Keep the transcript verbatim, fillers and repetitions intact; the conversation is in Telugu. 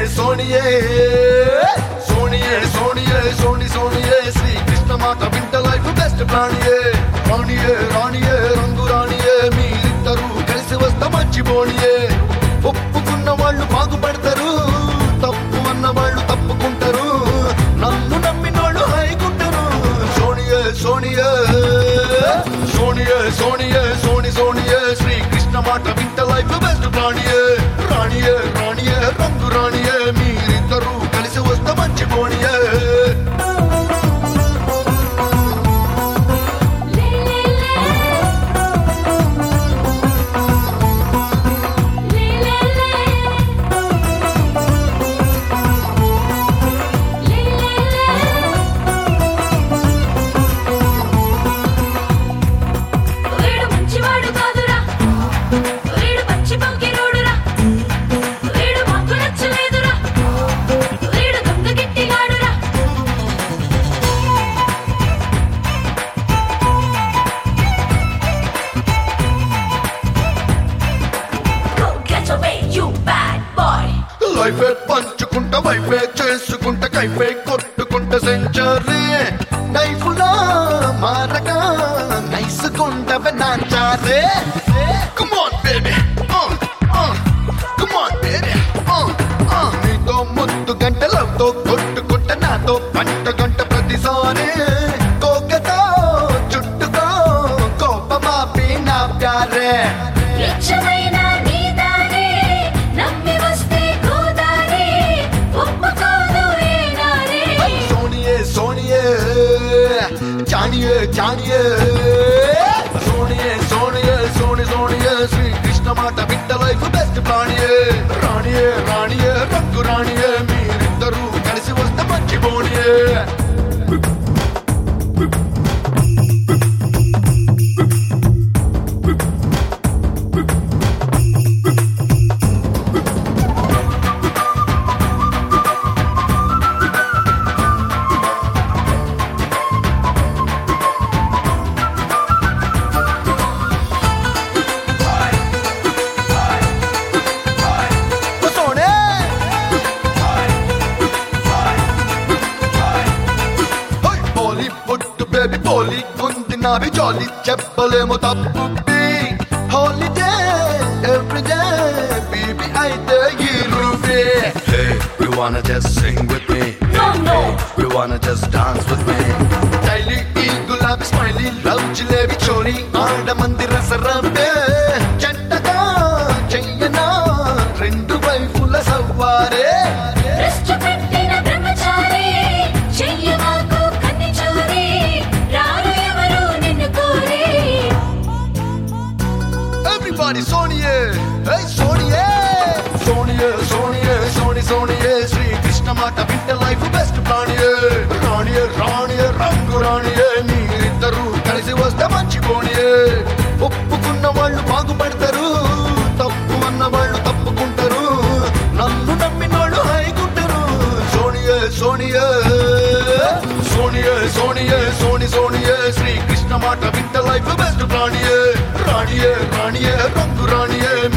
సోనియే సోనియే సోనియే సోని సోనియే శ్రీకృష్ణ మాట వింట లైఫ్ బెస్ట్ ప్రాణియే రాణియే రాణియే రంగు రాణియే మీరిద్దరూ కలిసి వస్తా మంచి బోనియే ఒప్పుకున్న వాళ్ళు బాగుపడతారు తప్పు అన్న వాళ్ళు తప్పుకుంటారు నన్ను నమ్మినోళ్ళు హైకుంటారు సోనియే సోనియే సోనియే సోనియే సోని సోనియే శ్రీకృష్ణ మాట వింట లైఫ్ బెస్ట్ ప్రాణియే రాణియే రాణియే రంగు రాణియే మీరిద్దరూ కలిసి వస్తా మంచి బోనియే లైఫే పంచుకుంటా వైఫే చేసుకుంటా కైఫే కొట్టుకుంటా సెంచరీ లైఫ్ లో మారగా నైసుకుంటా నాచారే come on baby come on baby నీతో ముద్దు గంటలతో కొట్టుకుంటా నాతో గంట గంట ప్రతిసారి కోకతో చుట్టుకో కోపమాపి నా ప్యారే जानिए जानिए सोनिए सोनिए सोनी सोनिए श्री कृष्ण माता विंट लाइफ बेस्ट प्राणिये राणिये राणिये रंगु राणिये मीरिद्दरू कलिसि वस्ते मंची बोनिये బేబీ పోలి కుంది నావి జాలి చెప్పలేము తప్పు హాలిడే ఎవ్రీడే బేబీ అయితే ఈ RuPay Hey, you wanna just sing with me? No, no. Hey, you wanna just dance with me? Daily ఈ గులాబీ స్మైలీ లవ్ జిలేబీ చోరీ ఆడ మంది రసరంపే చెట్టగా చెయ్యనా రెండు వైపుల సవ్వారే Everybody, Sonia, hey Sonia, Sonia, Sonia, Soni, Sonia, Sri Krishna Mata Winter Life Best Praniye, Raniye, Raniye, Rangu Raniye, Meeriddaru Kalisi Vasta Manchi Boniye, ఒప్పుకున్న వాళ్ళు బాగుపడతారు తప్పు అన్న వాళ్ళు తప్పుకుంటారు నన్ను నమ్మినోళ్ళు హైకుంటారు సోనియే సోనియే సోనియే సోనియే సోని సోనియే శ్రీ కృష్ణ మాట వింట లైఫ్ బెస్ట్ ప్రాణియే రాణియే రాణియే రంగు రాణియే